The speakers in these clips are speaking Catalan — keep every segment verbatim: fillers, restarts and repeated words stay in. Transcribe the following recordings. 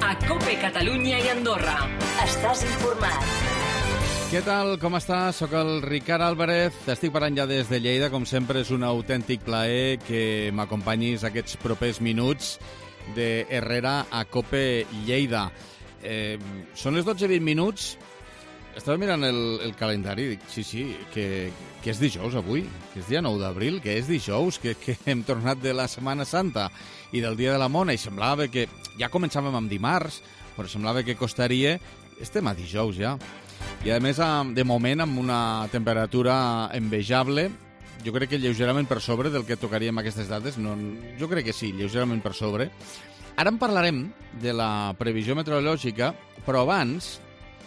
a COPE Catalunya i Andorra. Estàs informat. Què tal? Com estàs? Soc el Ricard Álvarez. Estic parlant ja des de Lleida. Com sempre, és un autèntic plaer que m'acompanyis aquests propers minuts de Herrera a COPE Lleida. Eh, són les dotze i vint minuts. Estava mirant el, el calendari i dic, sí, sí, que, que és dijous avui, que és dia nou d'abril, que és dijous, que, que hem tornat de la Setmana Santa i del Dia de la Mona, i semblava que ja començàvem amb dimarts, però semblava que costaria. Estem a dijous ja. I a més, de moment, amb una temperatura envejable, jo crec que lleugerament per sobre del que tocaríem aquestes dates, no, jo crec que sí, lleugerament per sobre. Ara en parlarem de la previsió meteorològica, però abans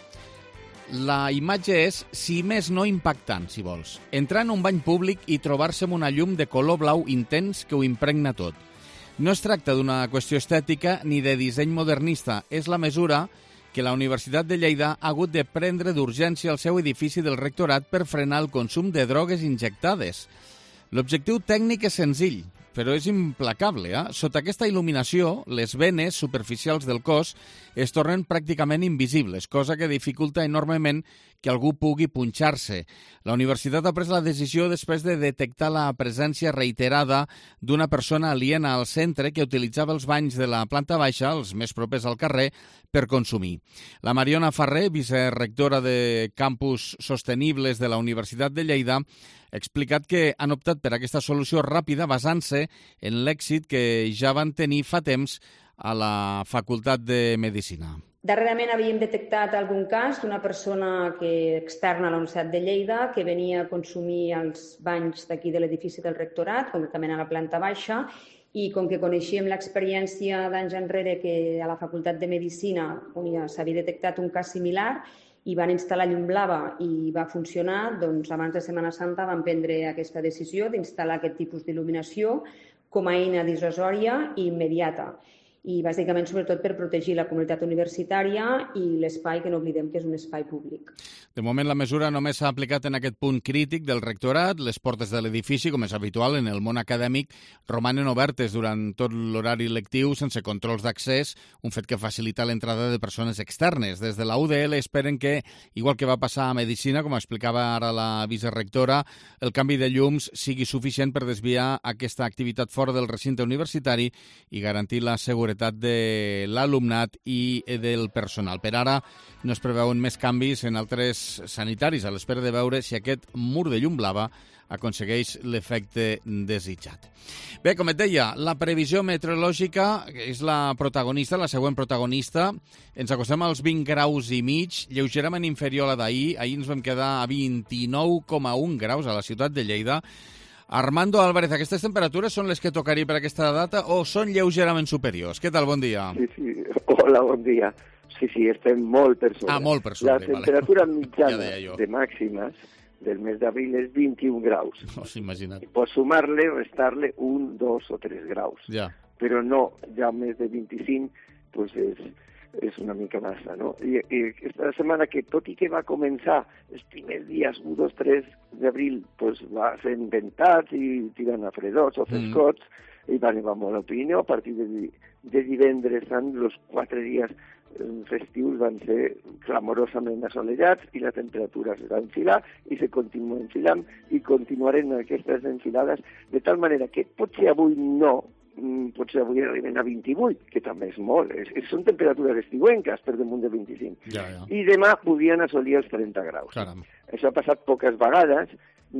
la imatge és, si més no, impactant, si vols. Entrar en un bany públic i trobar-se amb una llum de color blau intens que ho impregna tot. No es tracta d'una qüestió estètica ni de disseny modernista, és la mesura que la Universitat de Lleida ha hagut de prendre d'urgència al seu edifici del rectorat per frenar el consum de drogues injectades. L'objectiu tècnic és senzill, però és implacable. Eh? Sota aquesta il·luminació, les venes superficials del cos es tornen pràcticament invisibles, cosa que dificulta enormement que algú pugui punxar-se. La universitat ha pres la decisió després de detectar la presència reiterada d'una persona aliena al centre que utilitzava els banys de la planta baixa, els més propers al carrer, per consumir. La Mariona Ferrer, vicerectora de Campus Sostenibles de la Universitat de Lleida, ha explicat que han optat per aquesta solució ràpida basant-se en l'èxit que ja van tenir fa temps a la Facultat de Medicina. Darrerament havíem detectat algun cas d'una persona que externa a la Universitat de Lleida que venia a consumir els banys d'aquí de l'edifici del rectorat, concretament a la planta baixa, i com que coneixíem l'experiència d'anys enrere que a la Facultat de Medicina ja s'havia detectat un cas similar i van instal·lar llum blava i va funcionar, doncs abans de Setmana Santa van prendre aquesta decisió d'instal·lar aquest tipus d'il·luminació com a eina dissuasòria i immediata. I bàsicament, sobretot, per protegir la comunitat universitària i l'espai, que no oblidem que és un espai públic. De moment, la mesura només s'ha aplicat en aquest punt crític del rectorat. Les portes de l'edifici, com és habitual en el món acadèmic, romanen obertes durant tot l'horari lectiu sense controls d'accés, un fet que facilita l'entrada de persones externes. Des de la U D L esperen que, igual que va passar a Medicina, com explicava ara la vicerectora, el canvi de llums sigui suficient per desviar aquesta activitat fora del recinte universitari i garantir la seguretat de l'alumnat i del personal. Per ara no es preveuen més canvis en altres sanitaris a l'espera de veure si aquest mur de llum blava aconsegueix l'efecte desitjat. Bé, com et deia, la previsió meteorològica és la protagonista, la següent protagonista. Ens acostem als vint graus i mig, lleugerament inferior a la d'ahir. Ahir ens vam quedar a vint-i-nou coma un graus a la ciutat de Lleida. Armando Álvarez, aquestes temperatures són les que tocaria per aquesta data o són lleugerament superiors? Què tal? Bon dia. Sí, sí. Hola, bon dia. Sí, sí, estem molt per sobre. Ah, molt per sobre. La temperatura vale. mitjana ja de màximes del mes d'abril és vint-i-un graus. No s'ho imagina't. Pots sumar-le, restar-le un, dos o tres graus. Ja. Però no, ja més de vint-i-cinc, doncs és... és una mica massa, no? I, i aquesta setmana que, tot i que va començar els primers dies, un, dos, tres d'abril, pues, va fent ventats i tirant a fredots o frescots, mm. i va nevar molt al Pirineu. A partir de, de divendres, els quatre dies festius van ser clamorosament assolellats i la temperatura es va enfilar i se continua enfilant i continuarem aquestes enfilades de tal manera que potser avui no, potser avui arriben a vint-i-vuit, que també és molt. És, són temperatures estiuenques per damunt de vint-i-cinc. Ja, ja. I demà podien assolir els trenta graus. Caram. Això ha passat poques vegades,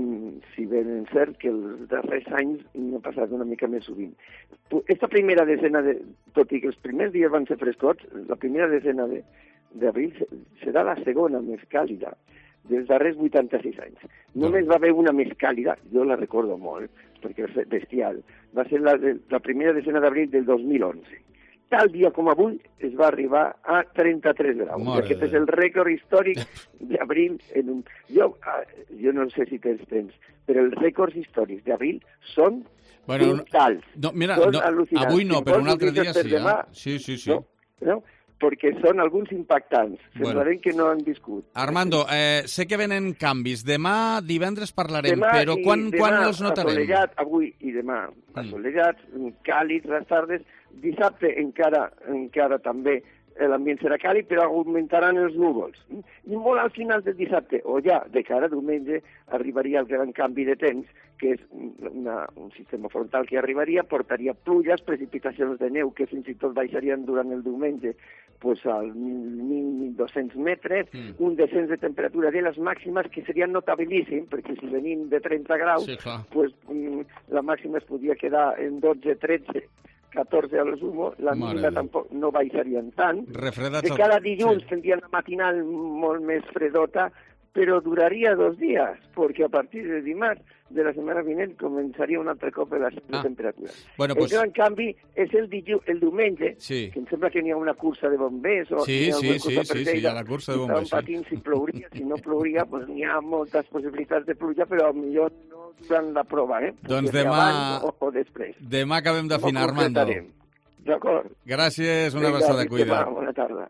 si bé és cert que els darrers anys ha passat una mica més sovint. Esta primera decena, de, tot i que els primers dies van ser frescots, la primera decena d'abril serà la segona més càlida dels darrers vuitanta-sis anys. Només va haver una més càlida, jo la recordo molt, perquè és bestial, va ser la, la primera decena d'abril del dos mil onze. Tal dia com avui es va arribar a trenta-tres graus. Mare Aquest és el rècord històric d'abril. En un... jo, jo no sé si tens temps, però els rècords històrics d'abril són bueno, brutals. No, mira, no, avui no, però un altre dia sí. Demà, eh? Sí, sí, sí. No? No? Perquè són alguns impactants. Semblarem bueno. que no han viscut. Armando, eh, sé que venen canvis. Demà, divendres parlarem, demà però quan, quan els notarem? Assolellat, avui i demà. Mm. Assolellat, càlid, les tardes. Dissabte encara encara també l'ambient serà càlid, però augmentaran els núvols. I molt al final del dissabte, o ja de cara a diumenge, arribaria el gran canvi de temps, que és una, un sistema frontal que arribaria, portaria pluges, precipitacions de neu, que fins i tot baixarien durant el diumenge pues, als mil mil dos-cents metres, mm. un descens de temperatura de les màximes que seria notabilíssim, perquè si venim de trenta graus, sí, pues, la màxima es podia quedar en dotze, tretze, catorze a les u, la mínima tampoc no baixarien tant. Refredats de cada el... dilluns sí. tindria una matinal molt més fredota, però duraria dos dies, perquè a partir de dimarts de la setmana vinent començaria un altre cop la ah. temperatura. Bueno, el pues... gran canvi és el, diu, el diumenge, sí. que em sembla que n'hi ha una cursa de bombers, o sí, sí, sí, sí, sí, sí, hi ha la cursa de bombers. Estaven patint si plouria, si no plouria, pues n'hi ha moltes possibilitats de pluja, però millor no durant la prova, eh? Doncs demà... O, o després. Demà acabem d'afinar, Armando. D'acord. Gràcies, una abraçada, cuida. Bona tarda.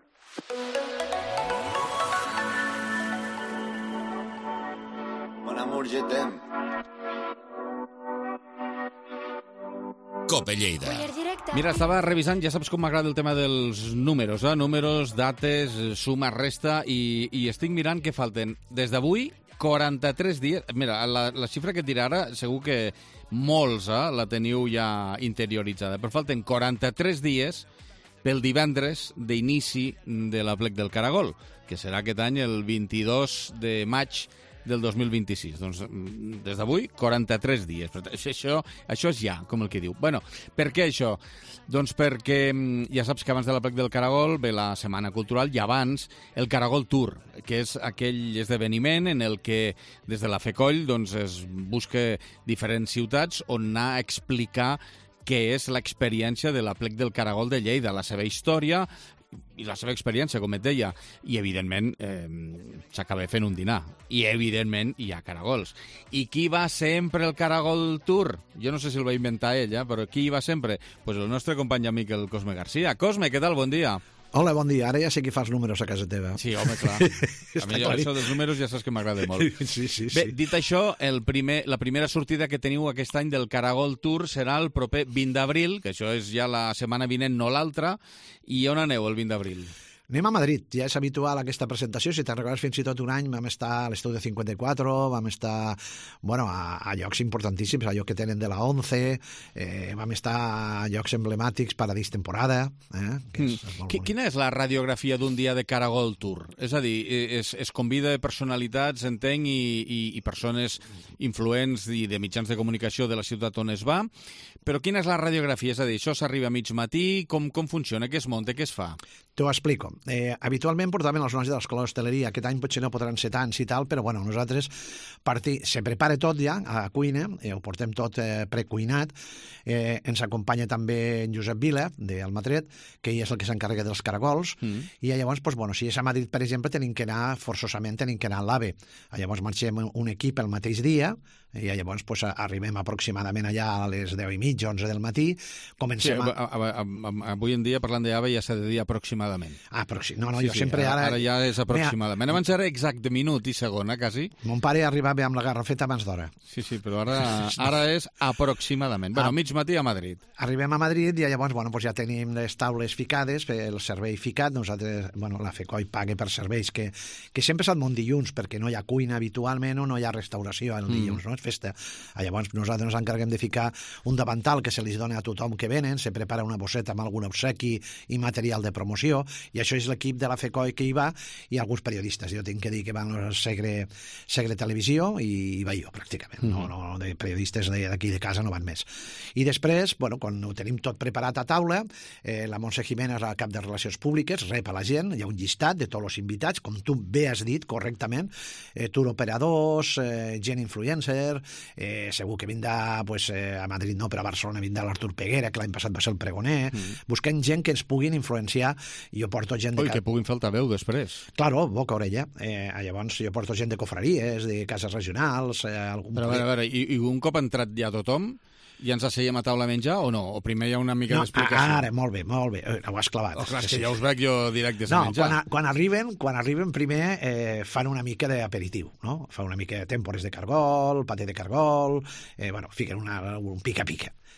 Bon amour, je t'aime. Cope Lleida. Mira, estava revisant, ja saps com m'agrada el tema dels números, eh? Números, dates, suma, resta, i, i estic mirant que falten, des d'avui, quaranta-tres dies... Mira, la, la xifra que et diré ara, segur que molts eh, la teniu ja interioritzada, però falten quaranta-tres dies pel divendres d'inici de la Plec del Caragol, que serà aquest any el vint-i-dos de maig del dos mil vint-i-sis. Doncs des d'avui, quaranta-tres dies. Això, això és ja, com el que diu. Bueno, per què això? Doncs perquè ja saps que abans de la Plec del Caragol ve la Setmana Cultural i abans el Caragol Tour, que és aquell esdeveniment en el que des de la FECOLL doncs, es busca diferents ciutats on anar a explicar què és l'experiència de la Plec del Caragol de Lleida, la seva història i la seva experiència, com et deia. I, evidentment, eh, s'acaba fent un dinar. I, evidentment, hi ha caragols. I qui va sempre el Caragol Tour? Jo no sé si el va inventar ella, però qui hi va sempre? Pues el nostre company i amic, el Cosme Garcia. Cosme, què tal? Bon dia. Hola, bon dia. Ara ja sé qui fa els números a casa teva. Sí, home, clar. A mi això dels números ja saps que m'agrada molt. Sí, sí, sí. Bé, dit això, el primer, la primera sortida que teniu aquest any del Caragol Tour serà el proper vint d'abril, que això és ja la setmana vinent, no l'altra. I on aneu el vint d'abril? Anem a Madrid, ja és habitual aquesta presentació, si te'n recordes fins i tot un any vam estar a l'Estudi cinquanta-quatre, vam estar bueno, a, a llocs importantíssims, a llocs que tenen de la ONCE, eh, vam estar a llocs emblemàtics, Paradís Temporada. Eh, que és, mm. és Quina és la radiografia d'un dia de Caragol Tour? És a dir, es, es convida personalitats, entenc, i, i, i persones influents i de mitjans de comunicació de la ciutat on es va, però quina és la radiografia? És a dir, això s'arriba a mig matí, com, com funciona, què es munta, què es fa? T'ho explico. Eh, habitualment portaven els nois de l'escola d'hostaleria. Aquest any potser no podran ser tants i tal, però bueno, nosaltres partir, se prepara tot ja a la cuina, eh, ho portem tot eh, precuinat. Eh, ens acompanya també en Josep Vila, d'Almatret, que ell és el que s'encarrega dels caragols, mm. i llavors, pues, bueno, si és a Madrid, per exemple, tenim que anar, forçosament, tenim que anar a l'AVE. Llavors marxem un equip el mateix dia, i llavors pues, arribem aproximadament allà a les deu i mitja, onze del matí. Comencem sí, a... A, a, a, avui en dia, parlant d'AVE, ja s'ha de dir aproximadament. Ah, aproxi... no, no, sí, jo sí, sempre ara... Ara, ara ja és aproximadament. Mira... Abans era exacte minut i segona, quasi. Mon pare arribava amb la garrafeta abans d'hora. Sí, sí, però ara, ara és aproximadament. Bueno, a mig matí a Madrid. Arribem a Madrid i llavors, bueno, pues ja tenim les taules ficades, el servei ficat. Nosaltres, bueno, la FECOI paga per serveis que, que sempre s'han un dilluns, perquè no hi ha cuina habitualment o no hi ha restauració el dilluns, mm. no? És festa. Llavors nosaltres ens encarreguem de ficar un davantal que se li dona a tothom que venen, se prepara una bosseta amb algun obsequi i material de promoció, i això és l'equip de la FECOI que hi va, i alguns periodistes. Jo tinc que dir que van a Segre, Segre Televisió i hi va jo, pràcticament. Mm-hmm. No, no, de periodistes d'aquí de casa no van més. I després, bueno, quan ho tenim tot preparat a taula, eh, la Montse Jiménez, el cap de Relacions Públiques, rep a la gent, hi ha un llistat de tots els invitats, com tu bé has dit correctament, eh, tour operadors, eh, gent influencer, eh, segur que vindrà pues, eh, a Madrid no, però a Barcelona vindrà l'Artur Peguera, que l'any passat va ser el pregoner, mm. busquem gent que ens puguin influenciar, i jo porto gent de... Oi, que puguin fer altaveu després. Claro, boca orella. Eh, llavors jo porto gent de cofraries, de cases regionals... Eh, algun... Però a veure, a veure, i, i un cop entrat ja tothom, ja ens asseiem a taula a menjar o no? O primer hi ha una mica no, d'explicació? Ara, molt bé, molt bé. Ho has clavat. Oh, clar, és que ja us veig jo directes no, a menjar. Quan, a, quan, arriben, quan arriben primer eh, fan una mica d'aperitiu, no? Fan una mica de tèmpores de cargol, paté de cargol, eh, bueno, fiquen una, un pica-pica.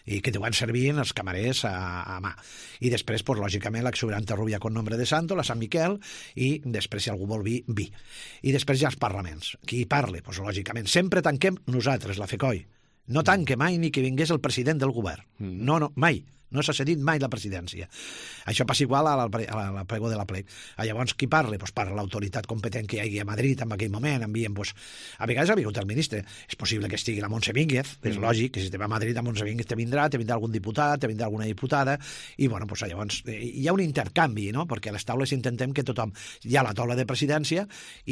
i que te van servint els camarers a, a mà. I després, pues, lògicament, l'exuberanta rubia con nombre de santo, la Sant Miquel, i després, si algú vol vi, vi. I després ja els parlaments. Qui parle? Pues, lògicament, sempre tanquem nosaltres, la FECOI. No tanque mai ni que vingués el president del govern. Mm. No, no, mai. No s'ha cedit mai la presidència. Això passa igual a la, a la pregó de la plec. Llavors, qui parla? Pues parla l'autoritat competent que hi hagi a Madrid en aquell moment. Envien, pues, a vegades ha vingut el ministre. És possible que estigui la Montse Vínguez, és mm. lògic, que si te va a Madrid, a Montse Vínguez te vindrà, te vindrà algun diputat, te vindrà alguna diputada, i bueno, pues, llavors hi ha un intercanvi, no? Perquè a les taules intentem que tothom... Hi ha la taula de presidència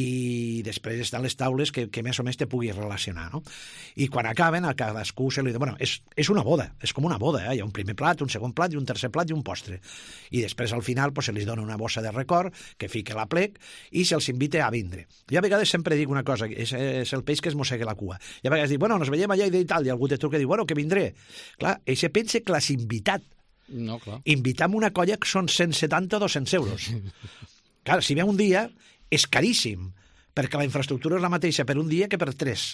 i després estan les taules que, que més o més te pugui relacionar, no? I quan acaben, a cadascú se li... Bueno, és, és una boda, és com una boda, eh? Hi ha un primer plat, un segon plat i un tercer plat i un postre. I després, al final, pues, se li dona una bossa de record que fica la plec i se'ls invita a vindre. Jo a vegades sempre dic una cosa, és, és el peix que es mossega la cua. I a vegades dic, bueno, nos veiem allà i tal, i algú te truca i diu, bueno, que vindré. Clar, ell se pensa que l'has invitat. No, clar. Invitar amb una colla que són cent setanta o dos-cents euros. Clar, si ve un dia, és caríssim, perquè la infraestructura és la mateixa per un dia que per tres.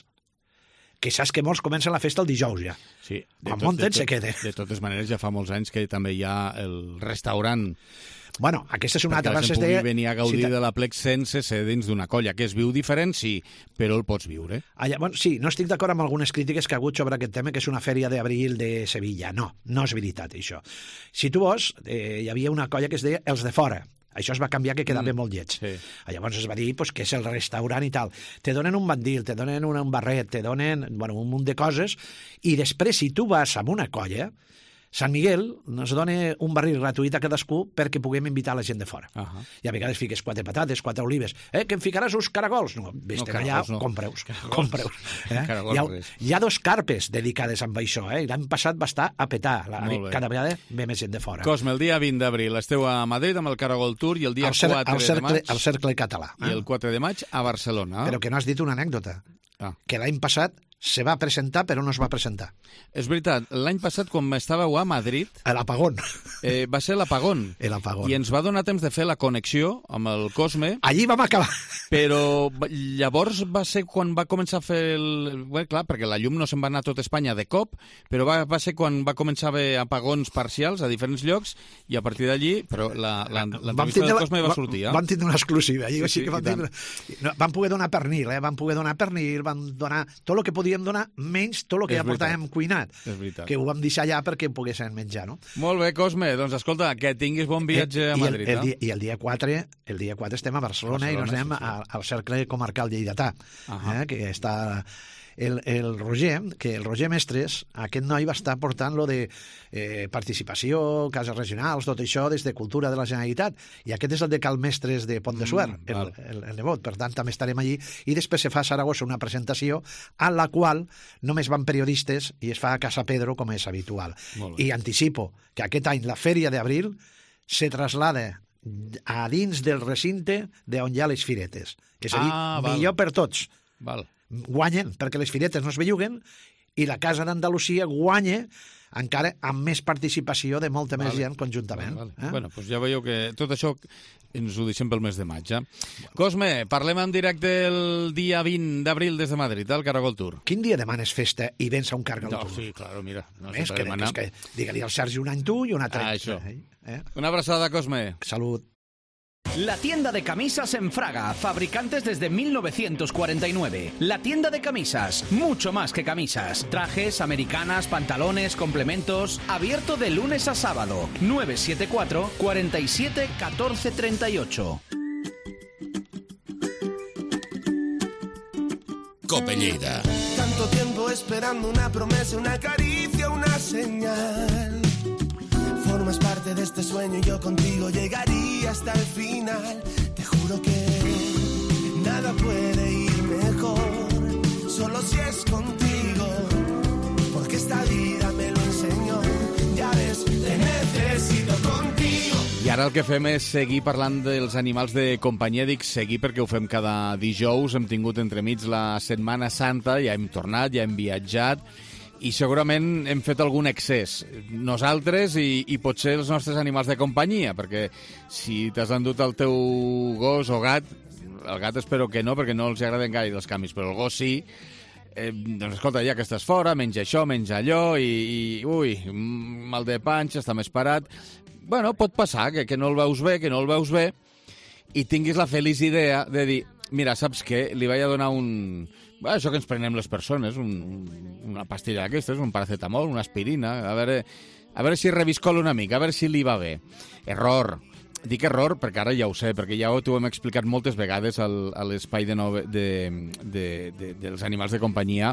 Que saps que molts comencen la festa el dijous ja. Sí. Quan munten se queda. De totes maneres, ja fa molts anys que també hi ha el restaurant. Bueno, aquesta és una altra cosa. Perquè la gent pugui venir a gaudir sí, de la plec sense ser dins d'una colla, que es viu diferent, sí, però el pots viure. Ah, ja, bueno, sí, no estic d'acord amb algunes crítiques que ha hagut sobre aquest tema, que és una fèria d'abril de Sevilla. No, no és veritat, això. Si tu vols, eh, hi havia una colla que es deia Els de Fora. Això es va canviar, que quedava mm, molt lleig. Sí. Llavors es va dir pues, que és el restaurant i tal. Te donen un bandil, te donen un barret, te donen bueno, un munt de coses, i després, si tu vas amb una colla, Sant Miguel ens dona un barril gratuït a cadascú perquè puguem invitar la gent de fora. Uh -huh. I a vegades fiques quatre patates, quatre olives. Eh, que em ficaràs uns caragols? No, vés-te'n no, allà, no. Compreus. Compreus. Eh? Hi, ha, hi ha dos carpes dedicades amb això, eh? L'any passat va estar a petar. La, cada vegada ve més gent de fora. Cosme, el dia vint d'abril esteu a Madrid amb el Caragol Tour i el dia el cer quatre el cercle, de maig... El cercle català. Eh? I el quatre de maig a Barcelona. Però que no has dit una anècdota. Ah. Que l'any passat se va presentar, però no es va presentar. És veritat, l'any passat, quan estàveu a Madrid... L'apagón. Eh, va ser l'apagón. L'apagón. I ens va donar temps de fer la connexió amb el Cosme. Allí vam acabar. Però llavors va ser quan va començar a fer el... Bé, clar, perquè la llum no se'n va anar a tot Espanya de cop, però va, va ser quan va començar a haver apagons parcials a diferents llocs, i a partir d'allí... Però l'entrevista del Cosme va sortir, eh? Vam tindre una exclusiva. Allí, sí, sí, que vam, tindre... no, vam poder donar pernil, eh? Vam poder donar pernil, vam donar tot el que podíem donar, menys tot el que és ja veritat. Portàvem cuinat. Que ho vam deixar allà perquè ho poguessin menjar, no? Molt bé, Cosme. Doncs escolta, que tinguis bon viatge a Madrid. I el, el, el, I el dia quatre, el dia quatre estem a Barcelona, Barcelona i nos anem sí, sí. al, al cercle comarcal lleidatà, uh -huh. eh, que està... El, el Roger, que el Roger Mestres, aquest noi va estar portant lo de eh, participació, cases regionals, tot això des de Cultura de la Generalitat, i aquest és el de Cal Mestres de Pont de Suert, mm, el, el, el nebot, per tant també estarem allí, i després se fa a Saragossa una presentació a la qual només van periodistes i es fa a Casa Pedro, com és habitual. I anticipo que aquest any la Fèria d'Abril se traslada a dins del recinte d'on hi ha les firetes, que seria ah, millor per tots. Val. Guanyen, perquè les firetes no es belluguen, i la Casa d'Andalusia guanya encara amb més participació de molta més vale. gent conjuntament. Vale, vale. Eh? Bueno, doncs ja veieu que tot això ens ho deixem pel mes de maig. Eh? Cosme, parlem en directe el dia vint d'abril des de Madrid, al Caragol Tour. Quin dia demanes festa i vens a un Caragol no, Tour? Sí, claro, mira. No és que, que, que digue-li al Sergi un any tu i un altre. Ah, això. Eh? Una abraçada, Cosme. Salut. La tienda de camisas en Fraga, fabricantes desde mil novecientos cuarenta y nueve. La tienda de camisas, mucho más que camisas. Trajes, americanas, pantalones, complementos. Abierto de lunes a sábado. nueve siete cuatro, cuatro siete, uno cuatro tres ocho. Cope Lleida. Tanto tiempo esperando una promesa, una caricia, una señal. Formas parte de este sueño y yo contigo llegaría hasta el final. Te juro que nada puede ir mejor, solo si es contigo, porque esta vida me lo enseñó. Ya ves, te necesito contigo. I ara el que fem és seguir parlant dels animals de companyia. Dic seguir perquè ho fem cada dijous. Hem tingut entremig la Setmana Santa, ja hem tornat, ja hem viatjat, i segurament hem fet algun excés, nosaltres i, i potser els nostres animals de companyia, perquè si t'has endut el teu gos o gat, el gat espero que no, perquè no els agraden gaire els canvis, però el gos sí, eh, doncs escolta, ja que estàs fora, menja això, menja allò, i, i ui, mal de panxa, està més parat. Bueno, pot passar que, que no el veus bé, que no el veus bé, i tinguis la feliç idea de dir, mira, saps què? Li vaig a donar un... Bueno, això que ens prenem les persones, un, una pastilla d'aquestes, un paracetamol, una aspirina, a veure, a veure si reviscola una mica, a veure si li va bé. Error. Dic error perquè ara ja ho sé, perquè ja t'ho hem explicat moltes vegades al, a l'espai de, no, de, de, de, dels animals de companyia,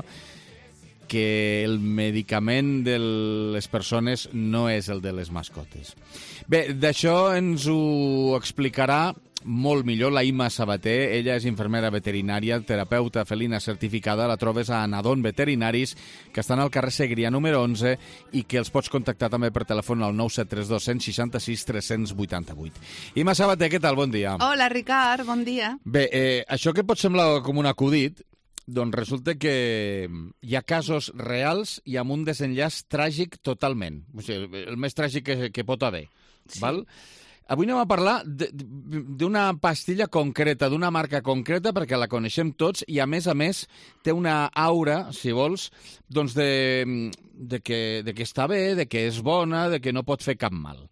que el medicament de les persones no és el de les mascotes. Bé, d'això ens ho explicarà molt millor la Imma Sabater. Ella és infermera veterinària, terapeuta felina certificada. La trobes a Anadon Veterinaris, que estan al carrer Segrià número onze, i que els pots contactar també per telèfon al nou set tres dos, u sis sis, tres vuit vuit. Imma Sabater, què tal? Bon dia. Hola, Ricard, bon dia. Bé, eh, això que pot semblar com un acudit, doncs resulta que hi ha casos reals i amb un desenllaç tràgic totalment. O sigui, el més tràgic que, que pot haver. Sí. Val? Avui anem a parlar d'una pastilla concreta, d'una marca concreta, perquè la coneixem tots i, a més a més, té una aura, si vols, doncs de, de, que, de que està bé, de que és bona, de que no pot fer cap mal.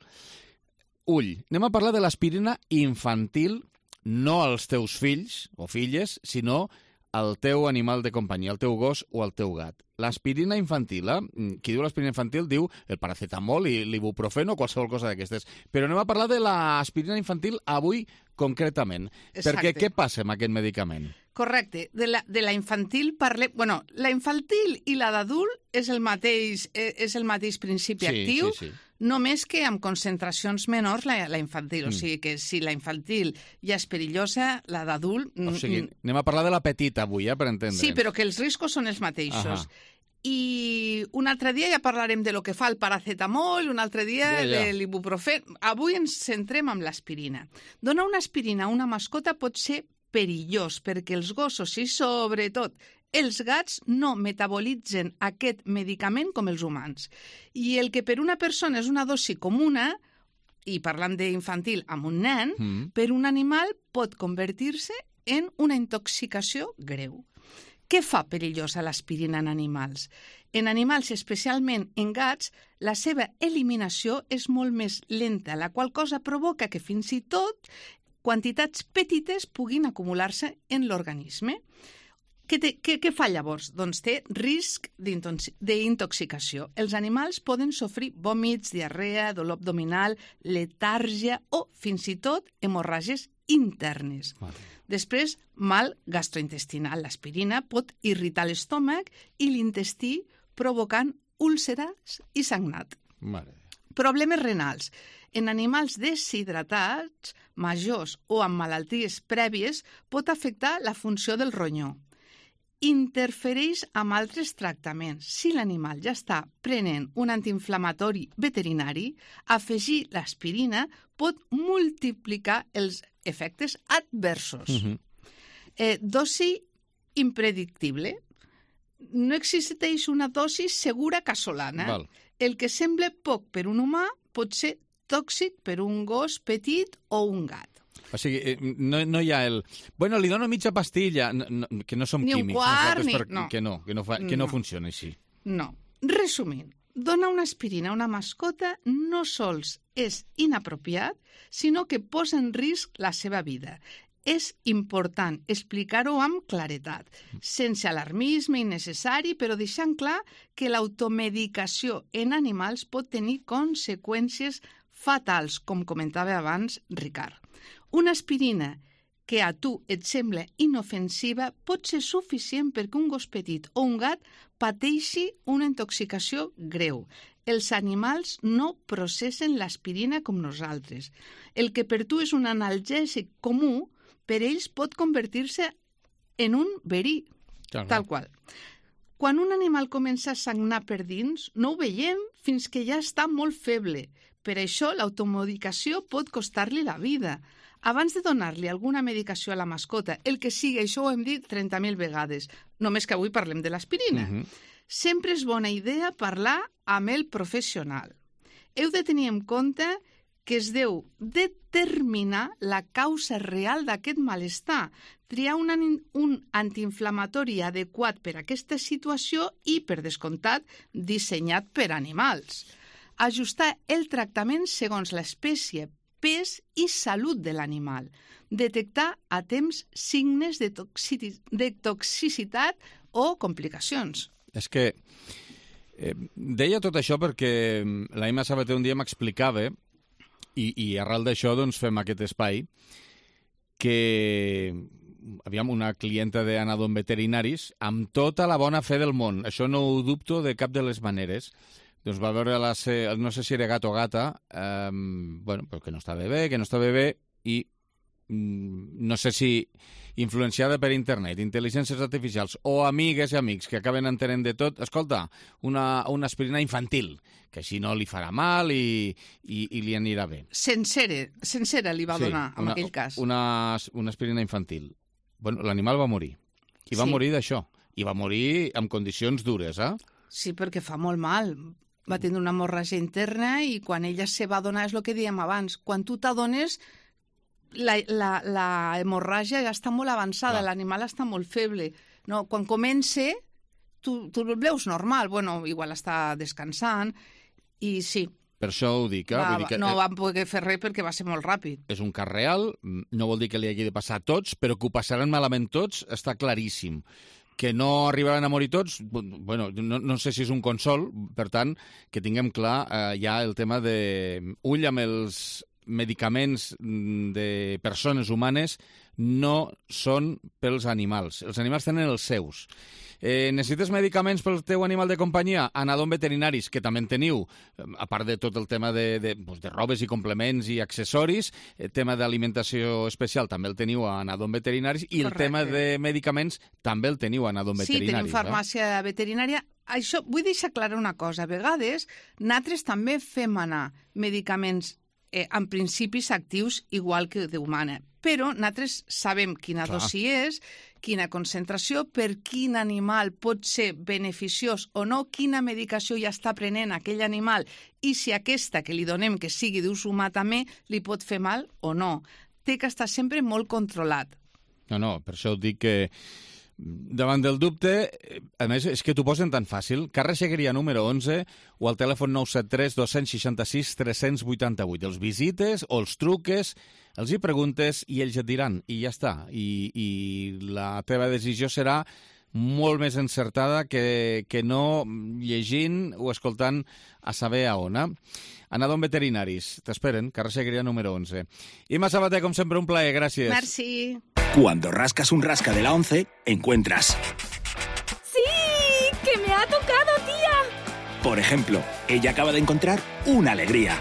Ull, anem a parlar de l'aspirina infantil, no als teus fills o filles, sinó al teu animal de companyia, al teu gos o al teu gat. L'aspirina infantil, eh? Qui diu l'aspirina infantil diu el paracetamol i l'ibuprofeno o qualsevol cosa d'aquestes. Però anem a parlar de l'aspirina infantil avui concretament. Exacte. Perquè què passa amb aquest medicament? Correcte. De la, de la infantil parlem... Bueno, la infantil i la d'adult és el mateix, és el mateix principi sí, actiu, sí, sí. Només que amb concentracions menors la, la infantil. Mm. O sigui que si la infantil ja és perillosa, la d'adult... O sigui, anem a parlar de la petita avui, eh, per entendre'ns. Sí, però que els riscos són els mateixos. Ahà. I un altre dia ja parlarem de lo que fa el paracetamol, un altre dia ja, ja. de l'ibuprofeno. Avui ens centrem amb l'aspirina. Donar una aspirina a una mascota pot ser perillós perquè els gossos i, sobretot, els gats no metabolitzen aquest medicament com els humans. I el que per una persona és una dosi comuna, i parlant d'infantil amb un nen, mm. per un animal pot convertir-se en una intoxicació greu. Què fa perillosa l'aspirina en animals? En animals, especialment en gats, la seva eliminació és molt més lenta, la qual cosa provoca que fins i tot quantitats petites puguin acumular-se en l'organisme. Què, té, què, què fa llavors? Doncs té risc d'intoxicació. Els animals poden sofrir vòmits, diarrea, dolor abdominal, letàrgia o fins i tot hemorràgies internes. Vale. Després, mal gastrointestinal. L'aspirina pot irritar l'estómac i l'intestí provocant úlceres i sagnat. Vale. Problemes renals. En animals deshidratats, majors o amb malalties prèvies pot afectar la funció del ronyó. Interfereix amb altres tractaments. Si l'animal ja està prenent un antiinflamatori veterinari, afegir l'aspirina pot multiplicar els efectes adversos. Uh-huh. eh, dosi impredictible. No existeix una dosi segura casolana. Val. El que sembla poc per un humà pot ser tòxic per un gos petit o un gat. O sigui, no, no hi ha el... Bueno, li dono mitja pastilla, no, no, que no som ni químics. Ni un quart, ni... Per... No. Que no, que no, fa... que no, no funciona així. No. Resumint, donar una aspirina a una mascota no sols és inapropiat, sinó que posa en risc la seva vida. És important explicar-ho amb claretat, sense alarmisme innecessari, però deixant clar que l'automedicació en animals pot tenir conseqüències fatals, com comentava abans Ricard. Una aspirina que a tu et sembla inofensiva pot ser suficient perquè un gos petit o un gat pateixi una intoxicació greu. Els animals no processen l'aspirina com nosaltres. El que per tu és un analgèsic comú, per ells pot convertir-se en un verí, Clar, tal qual. Quan un animal comença a sagnar per dins, no ho veiem fins que ja està molt feble. Per això l'automedicació pot costar-li la vida. Abans de donar-li alguna medicació a la mascota, el que sigui, això ho hem dit trenta mil vegades, només que avui parlem de l'aspirina. Uh-huh. Sempre és bona idea parlar amb el professional. Heu de tenir en compte que es deu determinar la causa real d'aquest malestar, triar un, un antiinflamatori adequat per a aquesta situació i, per descomptat, dissenyat per animals. Ajustar el tractament segons l'espècie, pes i salut de l'animal. Detectar a temps signes de, toxici de toxicitat o complicacions. És que eh, deia tot això perquè la Imma Sabater un dia m'explicava, i, i arrel d'això doncs, fem aquest espai, que aviam, una clienta d'Anadom Veterinaris, amb tota la bona fe del món, això no ho dubto de cap de les maneres, doncs va veure la se... no sé si era gat o gata, eh, bueno, però que no estava bé, que no estava bé, i no sé si influenciada per internet, intel·ligències artificials o amigues i amics que acaben entenent de tot, escolta, una, una aspirina infantil, que així no li farà mal i, i, i li anirà bé. Sencera, sencera li va sí, donar, en una, aquell cas. Una, una aspirina infantil. Bueno, l'animal va morir. I va sí. morir d'això. I va morir en condicions dures, eh? Sí, perquè fa molt mal. Va tenir una hemorràgia interna i quan ella se va donar, és el que dèiem abans, quan tu t'adones, la, la, la hemorràgia ja està molt avançada, l'animal està molt feble. No, quan comença, tu, tu el veus normal, bueno, igual està descansant, i sí. Per això ho dic, eh? Va, Vull dir que no vam poder fer res perquè va ser molt ràpid. És un cas real, no vol dir que li hagi de passar a tots, però que ho passaran malament tots està claríssim. Que no arribaran a morir tots, bueno, no, no sé si és un consol, per tant, que tinguem clar eh, ja el tema de ull amb els medicaments de persones humanes no són pels animals. Els animals tenen els seus. Eh, necessites medicaments pel teu animal de companyia? Anadom Veterinaris, que també en teniu, a part de tot el tema de, de, pues de robes i complements i accessoris, el tema d'alimentació especial també el teniu a Anadom Veterinaris i el Correcte. tema de medicaments també el teniu a Anadom Sí, Veterinaris. tenim farmàcia eh? veterinària. Això, vull deixar clara una cosa. A vegades, nosaltres també fem anar medicaments eh, amb principis actius igual que d'humana. Però nosaltres sabem quina Clar. dosi és, quina concentració, per quin animal pot ser beneficiós o no, quina medicació ja està prenent aquell animal i si aquesta que li donem que sigui d'ús humà també li pot fer mal o no. Té que estar sempre molt controlat. No, no, per això dic que davant del dubte, a més, és que t'ho posen tan fàcil. Carrer Segueria número onze o al telèfon nou set tres dos sis sis tres vuit vuit. Els visites o els truques, els hi preguntes i ells et diran, i ja està. I, i la teva decisió serà molt més encertada que, que no llegint o escoltant a saber a on. Eh? Anadom Veterinaris, t'esperen, carrer Segueria número onze. Imma Sabater, com sempre, un plaer, gràcies. Merci. Cuando rascas un rasca de la once, encuentras... ¡Sí! ¡Que me ha tocado, tía! Por ejemplo, ella acaba de encontrar una alegría.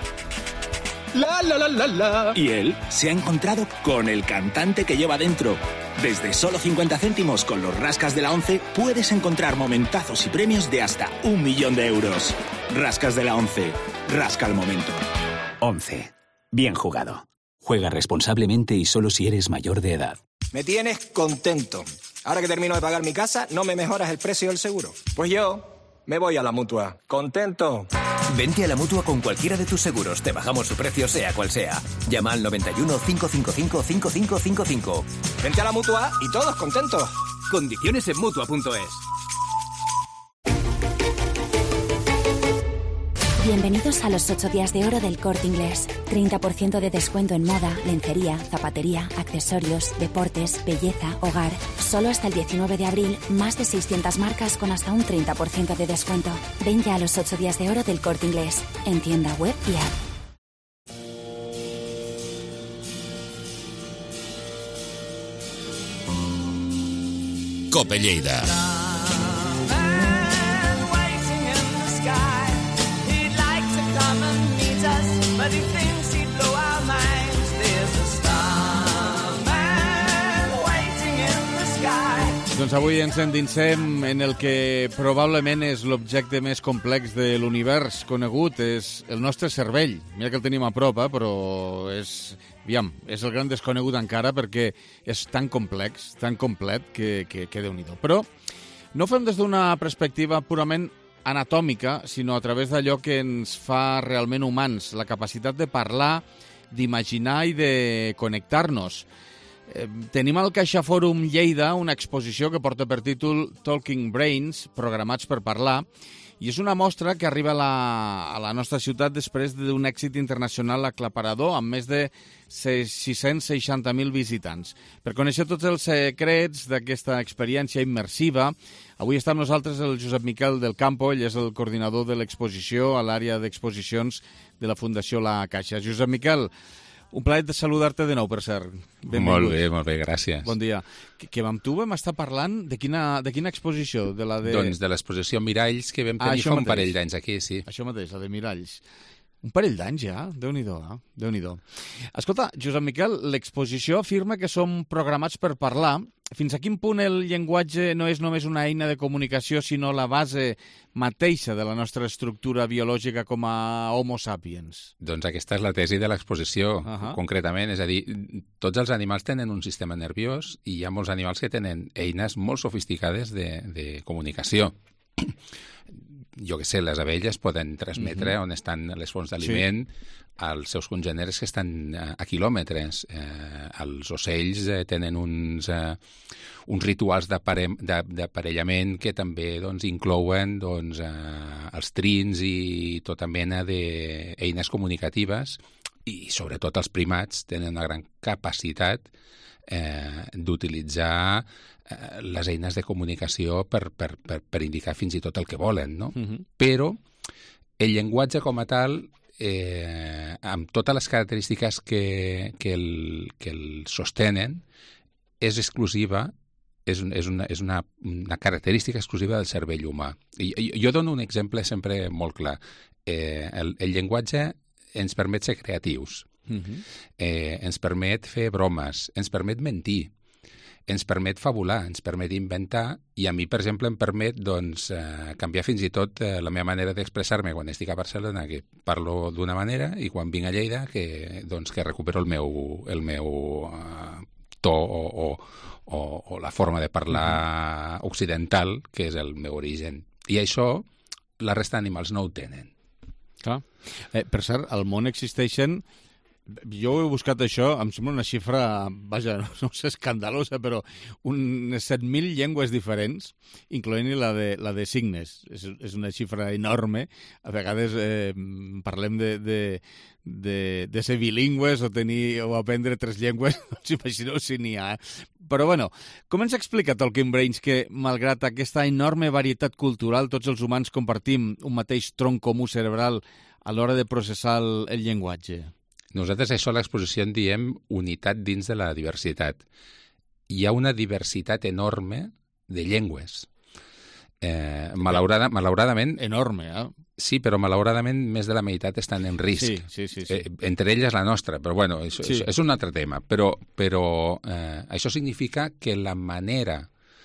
La, la, la, la, la. Y él se ha encontrado con el cantante que lleva dentro. Desde solo cincuenta céntimos con los rascas de la once puedes encontrar momentazos y premios de hasta un millón de euros. Rascas de la once. Rasca el momento. once. Bien jugado. Juega responsablemente y solo si eres mayor de edad. Me tienes contento. Ahora que termino de pagar mi casa, ¿no me mejoras el precio del seguro? Pues yo me voy a la Mutua. ¡Contento! Vente a la Mutua con cualquiera de tus seguros. Te bajamos su precio sea cual sea. Llama al noventa y uno, cinco cinco cinco, cinco cinco cinco cinco. Vente a la Mutua y todos contentos. Condiciones en Mutua punto es. Bienvenidos a los ocho días de oro del Corte Inglés. treinta por ciento de descuento en moda, lencería, zapatería, accesorios, deportes, belleza, hogar. Solo hasta el diecinueve de abril, más de seiscientas marcas con hasta un treinta por ciento de descuento. Ven ya a los ocho días de oro del Corte Inglés. En tienda web y app. Cope Lleida. Doncs avui ens endinsem en el que probablement és l'objecte més complex de l'univers conegut, és el nostre cervell. Mira que el tenim a prop, eh, però és, aviam, és el gran desconegut encara perquè és tan complex, tan complet, que, que, que Déu-n'hi-do. Però no ho fem des d'una perspectiva purament anatòmica, sinó a través d'allò que ens fa realment humans, la capacitat de parlar, d'imaginar i de connectar-nos. Eh, tenim al CaixaForum Lleida una exposició que porta per títol Talking Brains, programats per parlar, i és una mostra que arriba a la, a la nostra ciutat després d'un èxit internacional aclaparador amb més de sis-cents seixanta mil visitants. Per conèixer tots els secrets d'aquesta experiència immersiva, avui està amb nosaltres el Josep Miquel del Campo, ell és el coordinador de l'exposició a l'àrea d'exposicions de la Fundació La Caixa. Josep Miquel, un plaer de saludar-te de nou, per cert. Benvingut. Molt bé, molt bé, gràcies. Bon dia. Que, que amb tu vam estar parlant de quina, de quina exposició? De la de... Doncs de l'exposició Miralls que vam tenir ah, fa un mateix. parell d'anys aquí, sí. Això mateix, la de Miralls. Un parell d'anys ja? Déu-n'hi-do, eh? Déu-n'hi-do. Escolta, Josep Miquel, l'exposició afirma que som programats per parlar. Fins a quin punt el llenguatge no és només una eina de comunicació, sinó la base mateixa de la nostra estructura biològica com a Homo sapiens? Doncs aquesta és la tesi de l'exposició, uh -huh. concretament. És a dir, tots els animals tenen un sistema nerviós i hi ha molts animals que tenen eines molt sofisticades de, de comunicació. Jo què sé, les abelles poden transmetre uh-huh. on estan les fonts d'aliment sí. als seus congèneres que estan a, a quilòmetres. Eh, els ocells eh, tenen uns, eh, uns rituals d'aparellament que també doncs, inclouen doncs, eh, els trins i tota mena d'eines comunicatives, i sobretot els primats tenen una gran capacitat eh, d'utilitzar les eines de comunicació per, per, per, per indicar fins i tot el que volen, no? Uh-huh. Però el llenguatge com a tal, eh, amb totes les característiques que, que, el, que el sostenen, és exclusiva, és, és, una, és una, una característica exclusiva del cervell humà. I, jo, jo dono un exemple sempre molt clar. Eh, el, el llenguatge ens permet ser creatius, uh-huh. eh, ens permet fer bromes, ens permet mentir, ens permet fabular, ens permet inventar, i a mi, per exemple, em permet doncs, eh, canviar fins i tot eh, la meva manera d'expressar-me quan estic a Barcelona, que parlo d'una manera, i quan vinc a Lleida, que, doncs, que recupero el meu, el meu uh, to o, o, o, o la forma de parlar uh-huh. occidental, que és el meu origen. I això, la resta d'animals no ho tenen. Clar. Eh, per cert, al món existeixen... Jo he buscat això, em sembla una xifra, vaja, no sé, escandalosa, però unes set mil llengües diferents, incloent-hi la, de, la de signes. És, és una xifra enorme. A vegades eh, parlem de, de, de, de ser bilingües o, tenir, o aprendre tres llengües, no us imagineu si n'hi ha. Però, bueno, com ens explica Talking Brains que, malgrat aquesta enorme varietat cultural, tots els humans compartim un mateix tronc comú cerebral a l'hora de processar el, el llenguatge? Nosaltres això a l'exposició en diem unitat dins de la diversitat. Hi ha una diversitat enorme de llengües. Eh, malaurada, malauradament... Enorme, eh? Sí, però malauradament més de la meitat estan en risc. Sí, sí, sí. sí. Eh, entre elles la nostra, però bueno, això, sí. és, és un altre tema. Però, però eh, això significa que la manera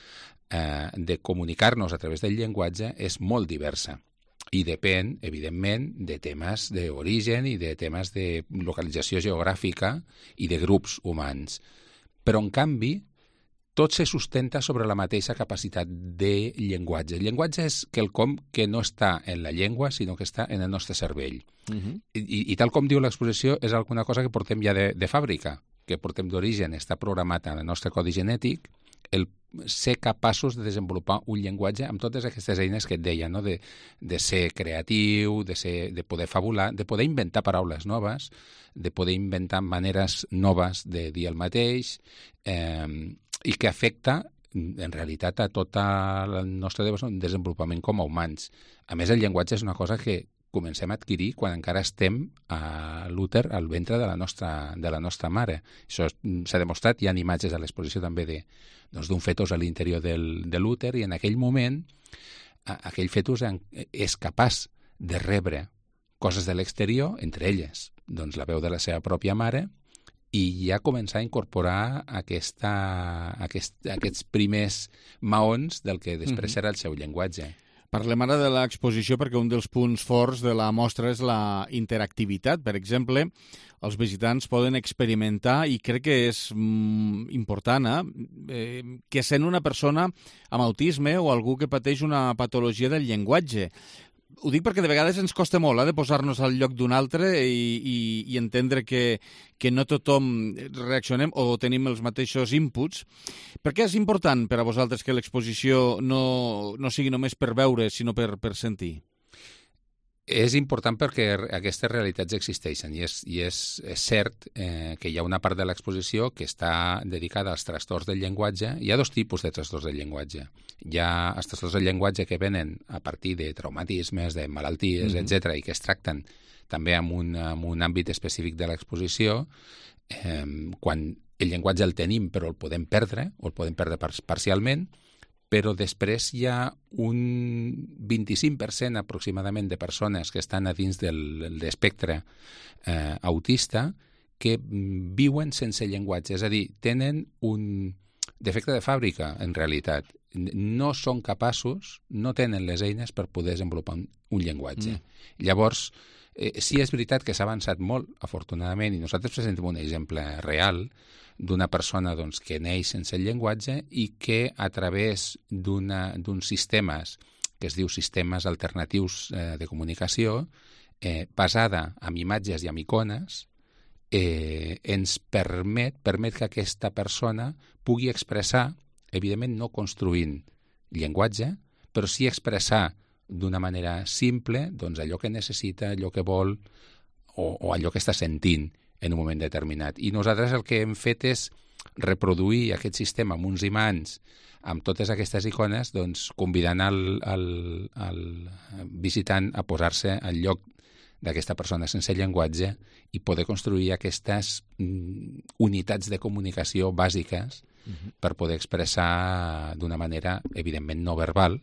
eh, de comunicar-nos a través del llenguatge és molt diversa. I depèn, evidentment, de temes d'origen i de temes de localització geogràfica i de grups humans. Però, en canvi, tot se sustenta sobre la mateixa capacitat de llenguatge. El llenguatge és quelcom que no està en la llengua, sinó que està en el nostre cervell. Uh-huh. I, I tal com diu l'exposició, és alguna cosa que portem ja de, de fàbrica, que portem d'origen, està programat en el nostre codi genètic, el ser capaços de desenvolupar un llenguatge amb totes aquestes eines que et deia, no? de, de ser creatiu, de, ser, de poder fabular, de poder inventar paraules noves, de poder inventar maneres noves de dir el mateix, eh, i que afecta, en realitat, a tot el nostre desenvolupament com a humans. A més, el llenguatge és una cosa que comencem a adquirir quan encara estem a l'úter, al ventre de la nostra, de la nostra mare. Això s'ha demostrat, hi ha imatges a l'exposició també de, doncs, d'un fetus a l'interior del, de l'úter, i en aquell moment a, aquell fetus és capaç de rebre coses de l'exterior, entre elles doncs, la veu de la seva pròpia mare, i ja començar a incorporar aquesta, aquest, aquests primers maons del que després serà el seu llenguatge. Parlem ara de l'exposició perquè un dels punts forts de la mostra és la interactivitat. Per exemple, els visitants poden experimentar, i crec que és mm, important, eh, que sent una persona amb autisme o algú que pateix una patologia del llenguatge. Ho dic perquè de vegades ens costa molt eh, de posar-nos al lloc d'un altre i, i, i entendre que, que no tothom reaccionem o tenim els mateixos inputs. Per què és important per a vosaltres que l'exposició no, no sigui només per veure, sinó per, per sentir? És important perquè aquestes realitats existeixen i és, i és, és cert eh, que hi ha una part de l'exposició que està dedicada als trastorns del llenguatge. Hi ha dos tipus de trastorns del llenguatge. Hi ha els trastorns del llenguatge que venen a partir de traumatismes, de malalties, mm-hmm. etcètera, i que es tracten també en un, en un àmbit específic de l'exposició, eh, quan el llenguatge el tenim però el podem perdre, o el podem perdre par parcialment, però després hi ha un vint-i-cinc per cent aproximadament de persones que estan a dins del, de l'espectre eh, autista que viuen sense llenguatge, és a dir, tenen un defecte de fàbrica, en realitat. No són capaços, no tenen les eines per poder desenvolupar un, un llenguatge. Mm. Llavors, eh, sí és veritat que s'ha avançat molt, afortunadament, i nosaltres presentem un exemple real d'una persona doncs, que neix sense el llenguatge i que a través d'uns sistemes que es diu sistemes alternatius eh, de comunicació, eh, basada en imatges i en icones, eh, ens permet, permet que aquesta persona pugui expressar, evidentment no construint llenguatge, però sí expressar d'una manera simple doncs, allò que necessita, allò que vol o, o allò que està sentint en un moment determinat. I nosaltres el que hem fet és reproduir aquest sistema amb uns imants, amb totes aquestes icones, doncs, convidant el, el, el visitant a posar-se al lloc d'aquesta persona sense llenguatge i poder construir aquestes mm, unitats de comunicació bàsiques uh-huh. per poder expressar d'una manera, evidentment, no verbal,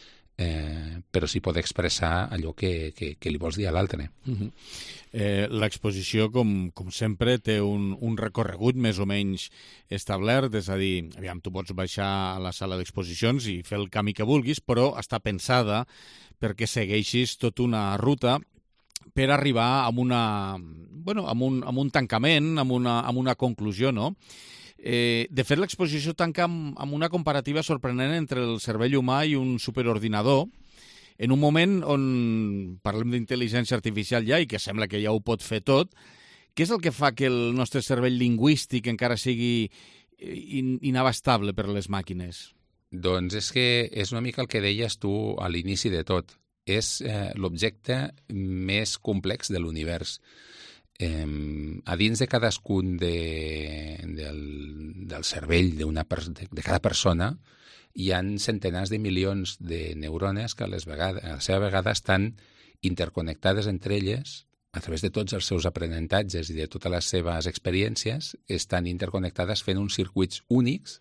Eh, però sí poder expressar allò que, que, que li vols dir a l'altre. Uh-huh. eh, L'exposició, com, com sempre, té un, un recorregut més o menys establert, és a dir, aviam, tu pots baixar a la sala d'exposicions i fer el camí que vulguis, però està pensada perquè segueixis tota una ruta per arribar a, una, bueno, a, un, a un tancament, a una, a una conclusió, no? Eh, de fet, l'exposició tanca amb, amb una comparativa sorprenent entre el cervell humà i un superordinador, en un moment on parlem d'intel·ligència artificial ja i que sembla que ja ho pot fer tot. Què és el que fa que el nostre cervell lingüístic encara sigui in, inabastable per les màquines? Doncs és que és una mica el que deies tu a l'inici de tot. És eh, l'objecte més complex de l'univers. Eh, a dins de cadascun de, del, del cervell d'una de, de cada persona hi ha centenars de milions de neurones que a, les vegades, a la seva vegada estan interconnectades entre elles a través de tots els seus aprenentatges i de totes les seves experiències, estan interconnectades fent uns circuits únics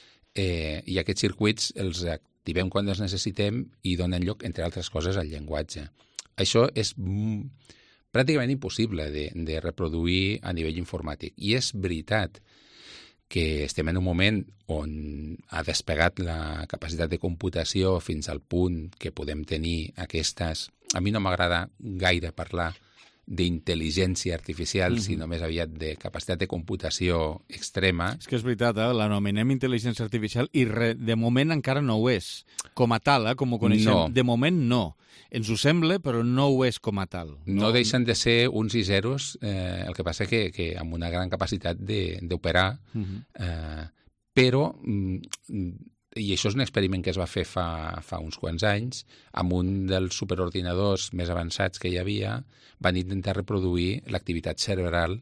eh, i aquests circuits els activem quan els necessitem i donen lloc, entre altres coses, al llenguatge. Això és pràcticament impossible de, de reproduir a nivell informàtic. I és veritat que estem en un moment on ha despegat la capacitat de computació fins al punt que podem tenir aquestes... A mi no m'agrada gaire parlar d'intel·ligència artificial, mm-hmm. sinó més aviat de capacitat de computació extrema. És que és veritat, eh? L'anomenem intel·ligència artificial i re, de moment encara no ho és. Com a tal, eh? Com ho coneixem. No. De moment no. Ens ho sembla, però no ho és com a tal. No, no deixen de ser uns i zeros, eh, el que passa que, que amb una gran capacitat d'operar, uh-huh. eh, però, mm, i això és un experiment que es va fer fa, fa uns quants anys, amb un dels superordinadors més avançats que hi havia, van intentar reproduir l'activitat cerebral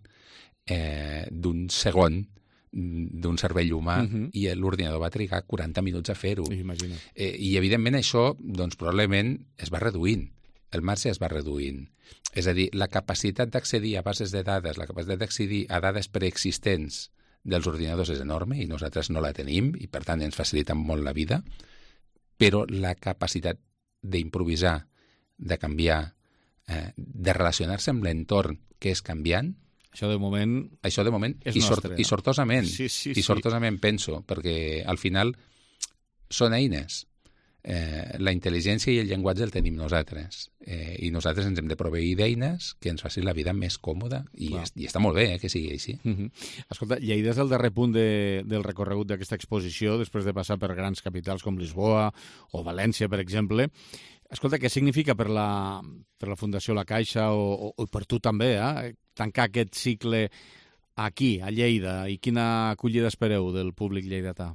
eh, d'un segon d'un cervell humà uh-huh. i l'ordinador va trigar quaranta minuts a fer-ho. Eh, I, evidentment, això doncs, probablement es va reduint. El marge es va reduint. És a dir, la capacitat d'accedir a bases de dades, la capacitat d'accedir a dades preexistents dels ordinadors és enorme i nosaltres no la tenim i, per tant, ens facilita molt la vida, però la capacitat d'improvisar, de canviar, eh, de relacionar-se amb l'entorn que és canviant, Això de moment Això de moment és i, nostre. sort, i sortosament, sí, sí, i sortosament sí. penso, perquè al final són eines. eh, la intel·ligència i el llenguatge el tenim nosaltres. Eh, I nosaltres ens hem de proveir d'eines que ens facin la vida més còmoda i, es, i està molt bé eh, que sigui així. Uh-huh. Escolta, Lleida és el darrer punt de, del recorregut d'aquesta exposició, després de passar per grans capitals com Lisboa o València, per exemple. Escolta, què significa per la, per la Fundació La Caixa o, o, o per tu també, eh? tancar aquest cicle aquí, a Lleida, i quina acollida espereu del públic lleidatà?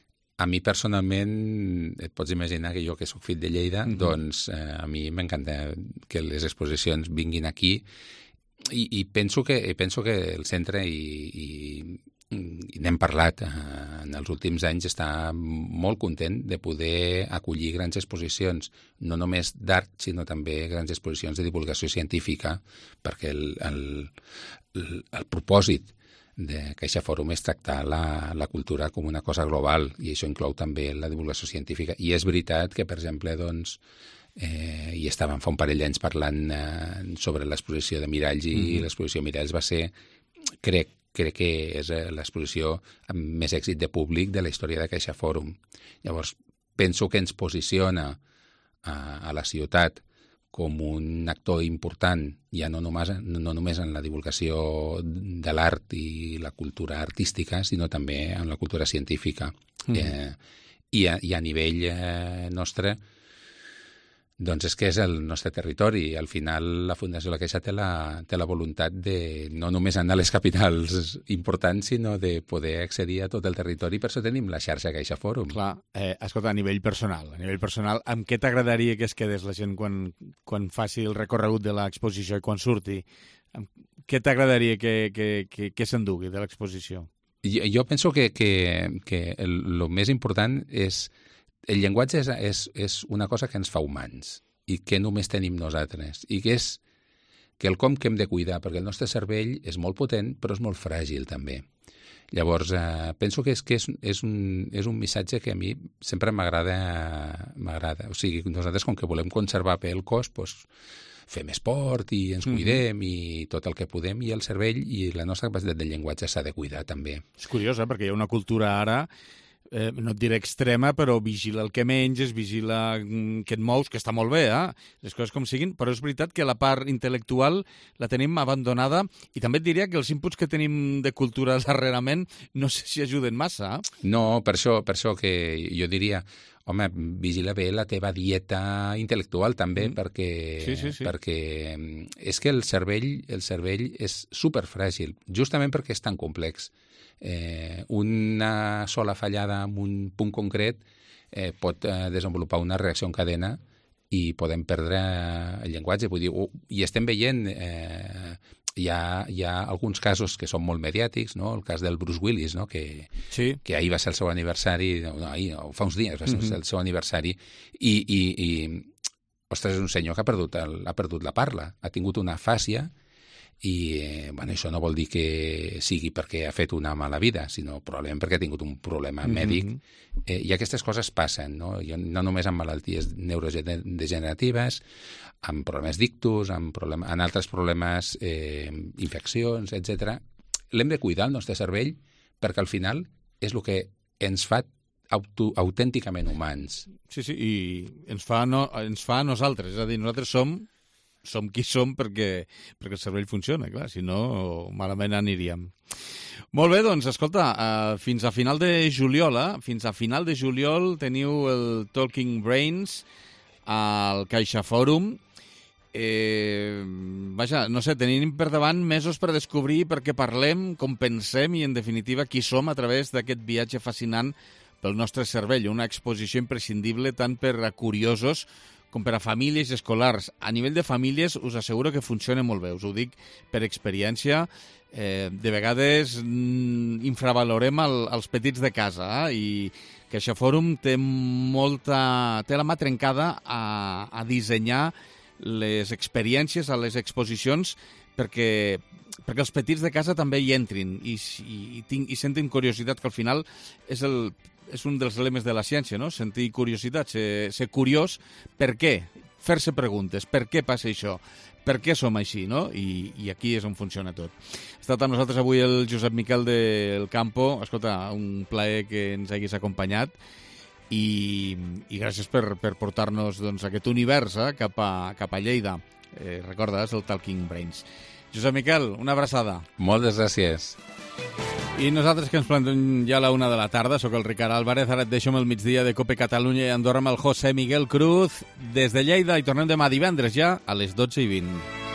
A mi personalment, et pots imaginar que jo que soc fill de Lleida, uh-huh. doncs eh, a mi m'encanta que les exposicions vinguin aquí i, i penso, que, penso que el centre, i, i, i n'hem parlat eh, en els últims anys, està molt content de poder acollir grans exposicions, no només d'art, sinó també grans exposicions de divulgació científica, perquè el, el, el, el propòsit de Caixa Fòrum és tractar la, la cultura com una cosa global, i això inclou també la divulgació científica. I és veritat que, per exemple, doncs, eh, i estàvem fa un parell d'anys parlant eh, sobre l'exposició de Miralls, i mm-hmm. l'exposició Miralls va ser, crec, crec que és l'exposició amb més èxit de públic de la història de Caixa Fòrum. Llavors, penso que ens posiciona a, a la ciutat com un actor important, ja no només, no només en la divulgació de l'art i la cultura artística, sinó també en la cultura científica. Mm. Eh, i, a, I a nivell eh, nostre, doncs és que és el nostre territori. Al final, la Fundació La Caixa té la, té la voluntat de no només anar a les capitals importants, sinó de poder accedir a tot el territori. Per això tenim la xarxa Caixa Fòrum. Clar, eh, escolta, a nivell personal, a nivell personal, amb què t'agradaria que es quedés la gent quan, quan faci el recorregut de l'exposició i quan surti? Amb què t'agradaria que, que, que, que s'endugui de l'exposició? Jo, jo penso que, que, que el, el més important és... El llenguatge és, és, és una cosa que ens fa humans i que només tenim nosaltres, i que és quelcom que hem de cuidar, perquè el nostre cervell és molt potent, però és molt fràgil també. Llavors, eh, penso que és, que és, és, un, és un missatge que a mi sempre m'agrada. m'agrada. O sigui, nosaltres, com que volem conservar bé el cos, doncs, fem esport i ens cuidem mm-hmm. i tot el que podem, i el cervell i la nostra capacitat de llenguatge s'ha de cuidar també. És curiós, eh? Perquè hi ha una cultura ara, Eh, no et diré extrema, però vigila el que menges, vigila que et mous, que està molt bé, eh? Les coses com siguin, però és veritat que la part intel·lectual la tenim abandonada, i també et diria que els inputs que tenim de cultura darrerament no sé si ajuden massa. Eh? No, per això, per això que jo diria, home, vigila bé la teva dieta intel·lectual també, mm. perquè, sí, sí, sí. perquè és que el cervell, el cervell és superfràgil, justament perquè és tan complex. Eh, una sola fallada en un punt concret eh, pot eh, desenvolupar una reacció en cadena i podem perdre el llenguatge. Vull dir, uh, i estem veient, eh, hi, ha, hi ha alguns casos que són molt mediàtics, no? El cas del Bruce Willis, no? que, sí. que ahir va ser el seu aniversari, no, ahir, no, fa uns dies va ser mm-hmm. el seu aniversari, i, i, i ostres, és un senyor que ha perdut, el, ha perdut la parla, ha tingut una afàsia, i eh, bueno, això no vol dir que sigui perquè ha fet una mala vida, sinó probablement perquè ha tingut un problema mm-hmm. mèdic, eh, i aquestes coses passen, no? No només amb malalties neurodegeneratives, amb problemes d'ictus, amb, problem... amb altres problemes, eh, infeccions, etcètera. L'hem de cuidar, el nostre cervell, perquè al final és el que ens fa auto, autènticament humans. Sí, sí, i ens fa, no, ens fa a nosaltres, és a dir, nosaltres som som qui som perquè, perquè el cervell funciona, clar, si no, malament aniríem. Molt bé, doncs, escolta, uh, fins a final de juliol, eh? fins a final de juliol teniu el Talking Brains al Caixa Fòrum. Eh, vaja, no sé, tenim per davant mesos per descobrir per què parlem, com pensem i, en definitiva, qui som a través d'aquest viatge fascinant pel nostre cervell. Una exposició imprescindible tant per a curiosos com per a famílies i escolars. A nivell de famílies us asseguro que funciona molt bé, us ho dic per experiència. Eh, de vegades mm, infravalorem el, els petits de casa, eh? I Caixa Fòrum té molta, té la mà trencada a, a dissenyar les experiències a les exposicions perquè, perquè els petits de casa també hi entrin i, i, i, tinc, i sentin curiositat, que al final és el... és un dels lemes de la ciència, no? Sentir curiositat, ser, ser curiós. Per què? Fer-se preguntes. Per què passa això? Per què som així, no? I, i aquí és on funciona tot. Ha estat amb nosaltres avui el Josep Miquel del Campo. Escolta, un plaer que ens haguis acompanyat. i, i gràcies per, per portar-nos doncs, aquest univers eh, cap, a, cap a Lleida. Eh, recordes el Talking Brains. Josep Miquel, una abraçada. Moltes gràcies. I nosaltres que ens plantem ja a la una de la tarda, sóc el Ricard Álvarez, ara et deixo amb el migdia de Cope Catalunya i Andorra amb el José Miguel Cruz des de Lleida i tornem demà divendres ja a les dotze i vint.